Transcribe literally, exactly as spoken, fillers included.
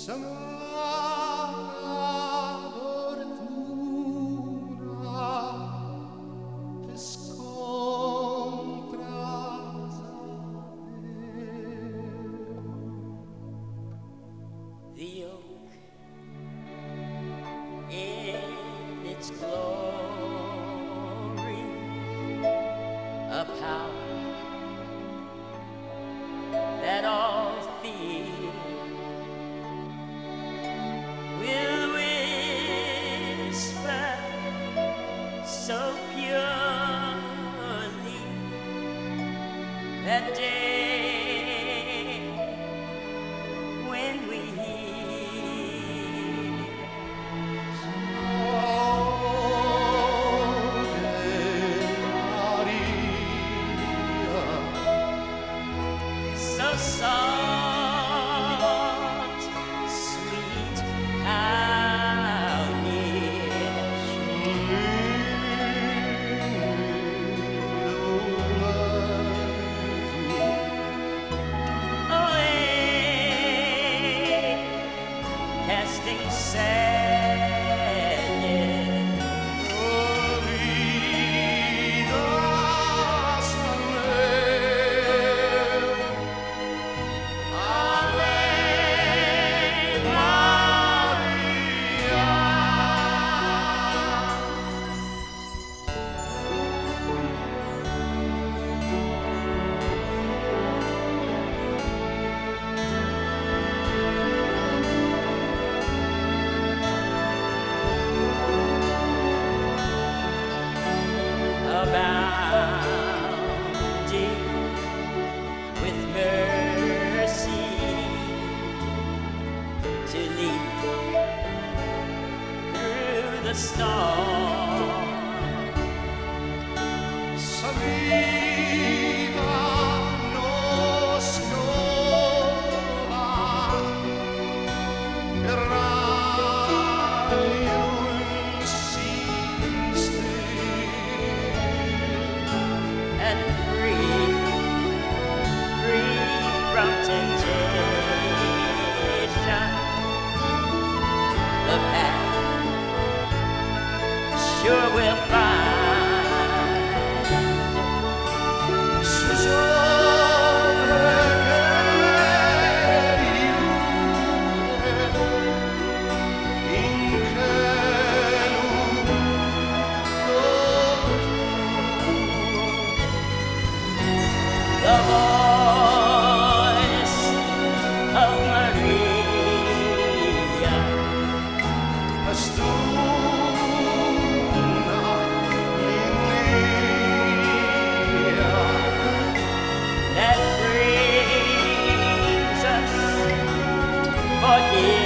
The oak in its glory, a power that all fear will whisper so purely that day when we so soft, sweet, how near. Away, casting sadness. Abounding with mercy to lead through the storm. Saliva non schiova per raio insiste and free, free from temptation. The path sure will find. The voice of Maria, that brings us forgiveness.